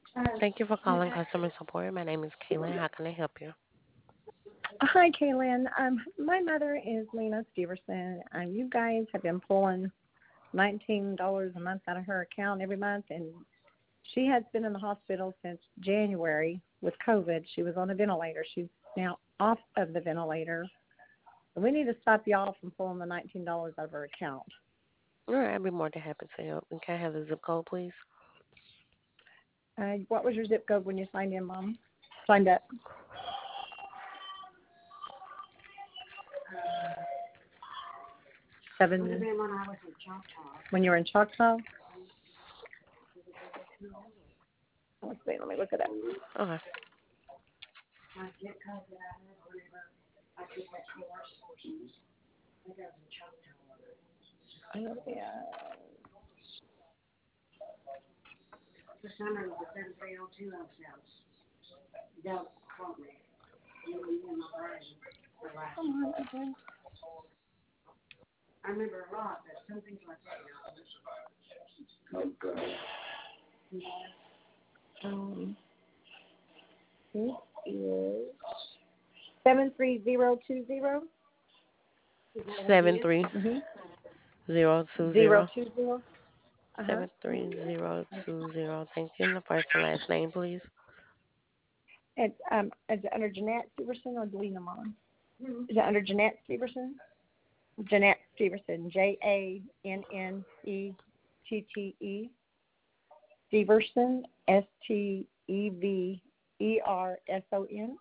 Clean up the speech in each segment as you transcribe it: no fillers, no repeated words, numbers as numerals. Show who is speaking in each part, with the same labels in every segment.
Speaker 1: Thank you for calling customer support. My name is Kaylin. How can I help you?
Speaker 2: Hi, Kaylin. My mother is Lena Steverson. You guys have been pulling $19 a month out of her account every month, and she has been in the hospital since January with COVID. She was on a ventilator. She's now off of the ventilator. We need to stop y'all from pulling the $19 out of her account.
Speaker 1: All right, I'd be more than happy to help. And can I have the zip code, please?
Speaker 2: What was your zip code when you signed in, Mom? Signed up. Seven. When you were in Choctaw? Let's see. Let me look it up.
Speaker 1: Okay.
Speaker 2: Yeah. Come on, okay. Um, this is 73020.
Speaker 1: Seven three
Speaker 2: Mm-hmm.
Speaker 1: zero two
Speaker 2: Zero
Speaker 1: zero.
Speaker 2: two zero. Uh huh.
Speaker 1: 73020. Thank you. And the first and last name, please.
Speaker 2: Is it under Jeanette Steverson or Delina Mon? Is it under Jeanette Steverson? Jeanette Steverson. JANNETTE. Steverson. STEVERSON.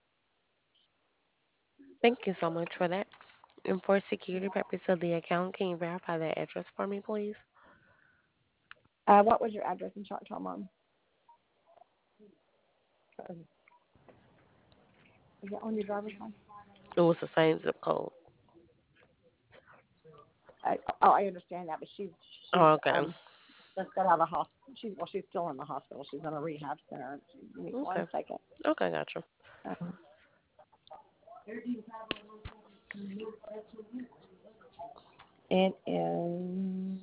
Speaker 1: Thank you so much for that. And for security purpose of the account, can you verify that address for me, please?
Speaker 2: What was your address in Choctaw, Mom? Is it on your driver's license?
Speaker 1: It was the same zip code.
Speaker 2: I understand that, but she's
Speaker 1: Oh, okay.
Speaker 2: just got out of the hospital. She's still in the hospital. She's in a rehab center. Give me
Speaker 1: Okay.
Speaker 2: 1 second.
Speaker 1: Okay, gotcha.
Speaker 2: Um, it is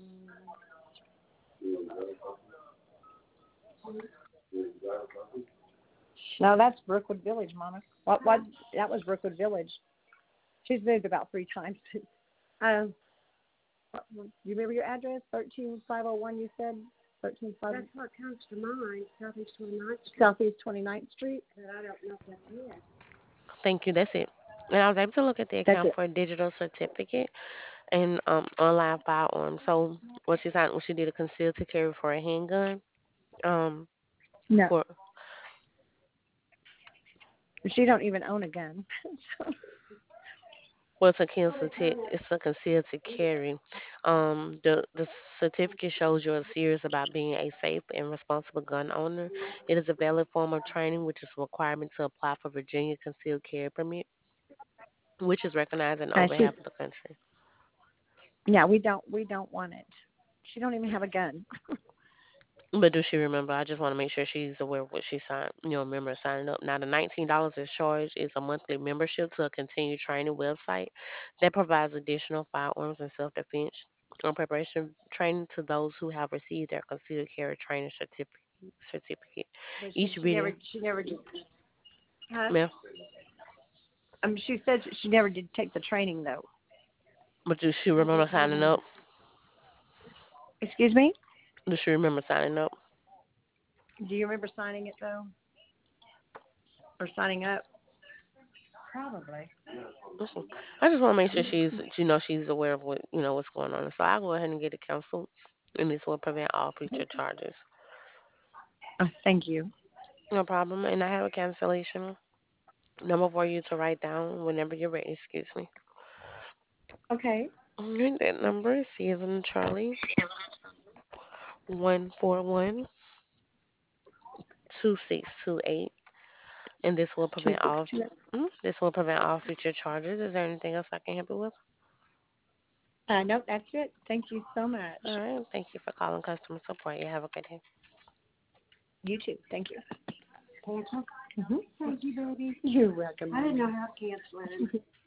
Speaker 2: no, that's Brookwood Village, Mama. What? That was Brookwood Village. She's moved about 3 times. Um, you remember your address? 13501. You said 135.
Speaker 3: That's what comes to mind, Southeast 29th Street,
Speaker 2: Southeast 29th Street.
Speaker 3: but I don't know if that's it.
Speaker 1: Thank you. That's it. And I was able to look at the
Speaker 2: That's
Speaker 1: account
Speaker 2: it.
Speaker 1: for a digital certificate and online firearm. So what she signed, what she did a concealed to carry for a handgun. Um,
Speaker 2: No,
Speaker 1: for
Speaker 2: she don't even own a gun. So,
Speaker 1: well, it's a concealed to carry. The certificate shows you're serious about being a safe and responsible gun owner. It is a valid form of training, which is a requirement to apply for Virginia concealed carry permit, which is recognized in over
Speaker 2: she
Speaker 1: half of the country.
Speaker 2: Yeah, we don't want it. She don't even have a gun.
Speaker 1: But does she remember? I just want to make sure she's aware of what she signed. Remember signing up. Now, the $19 is charged is a monthly membership to a continued training website that provides additional firearms and self-defense preparation training to those who have received their concealed carry training certificate.
Speaker 2: But
Speaker 1: Each
Speaker 2: she never
Speaker 1: video,
Speaker 2: she never did. Huh?
Speaker 1: ma'am.
Speaker 2: She said she never did take the training though.
Speaker 1: But does she remember signing up?
Speaker 2: Excuse me?
Speaker 1: Does she remember signing up?
Speaker 2: Do you remember signing it though, or signing up? Probably.
Speaker 1: Mhm. I just want to make sure she's aware of what's going on. So I'll go ahead and get it canceled, and this will prevent all future charges.
Speaker 2: Oh, thank you.
Speaker 1: No problem. And I have a cancellation number for you to write down whenever you're ready. Excuse me.
Speaker 2: Okay.
Speaker 1: Alright, that number is Seven Charlie 141-2628, and
Speaker 2: Two six two.
Speaker 1: this will prevent all future charges. Is there anything else I can help you with?
Speaker 2: No, that's it. Thank you so much.
Speaker 1: All right. Thank you for calling customer support. You have a good day.
Speaker 2: You too. Thank you.
Speaker 3: Cancel?
Speaker 2: Hmm.
Speaker 3: Thank you, baby.
Speaker 2: You're welcome.
Speaker 3: I didn't know how to cancel it.